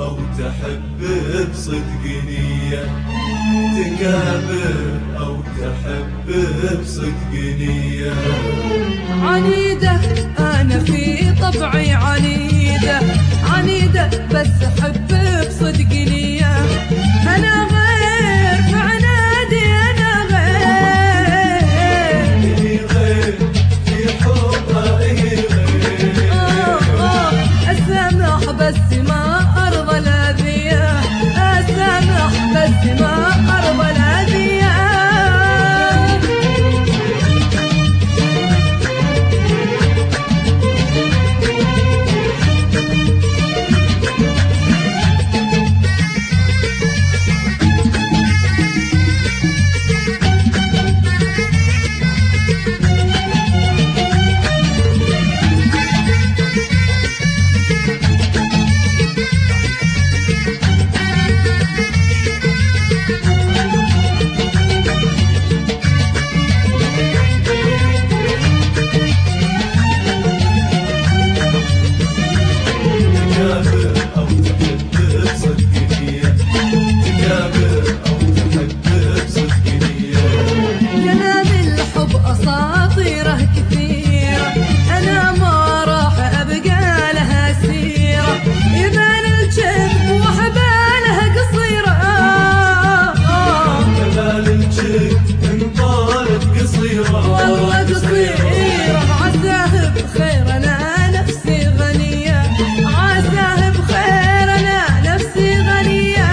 أو تحب بصدق نية، تكابر أو تحب بصدق نية. عنيدة أنا في طبعي عنيدة، عنيدة بس أحب بصدق نية. أنا غير في عنادي، أنا غير في حبها غير أسامح بس ما أرضى الأذية، أسامح بس ما أرضى الأذية. أساطيره كثيرة، أنا ما راح أبقى لها سيرة، يبان الجب وحبالها قصيرة. يبان الجب إن طالت قصيرة، والله قصيرة. عساه بخير أنا نفسي غنية، عساه بخير أنا نفسي غنية.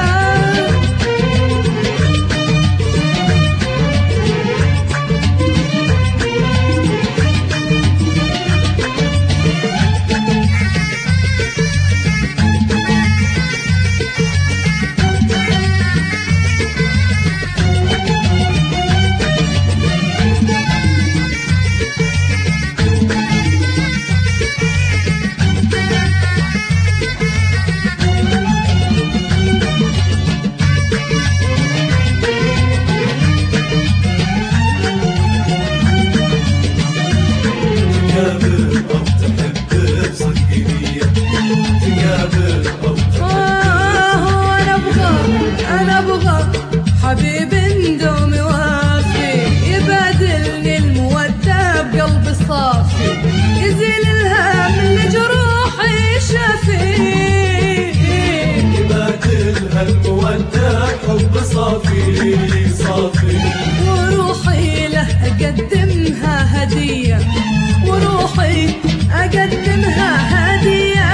حبيب دومي وافي، يبادلني المودة بقلب صافي، يزيل الهم اللي جروحي شافي. يبادلها المودة حب صافي صافي، وروحي له أقدمها هدية، وروحي أقدمها هدية.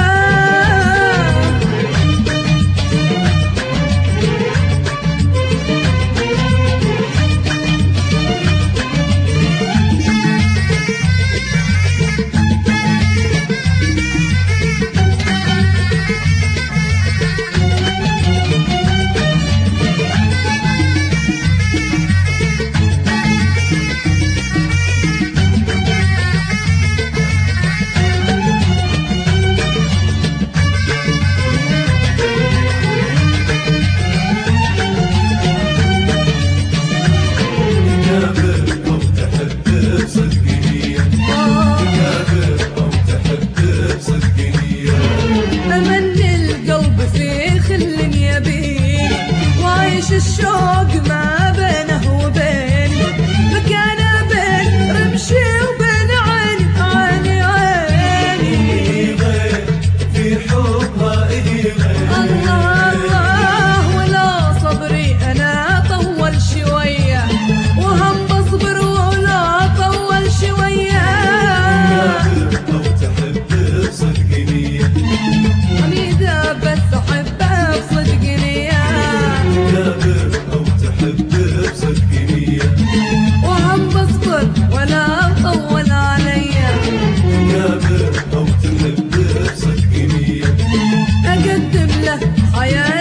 الشوق ما بينه وبيني، مكانه بين رمشي وبين عيني، عيني عيني. في حبها غير الله الله، ولا صبري أنا طول شوية، وهم بصبر ولا طول شوية. أو تحب بصدق نية، عنيدة بس أحبها بصدق نية، أو تحب بصدق نية، وهم بصبر ولا طول عليا. أو تحب بصدق نية، أقدم له حياتي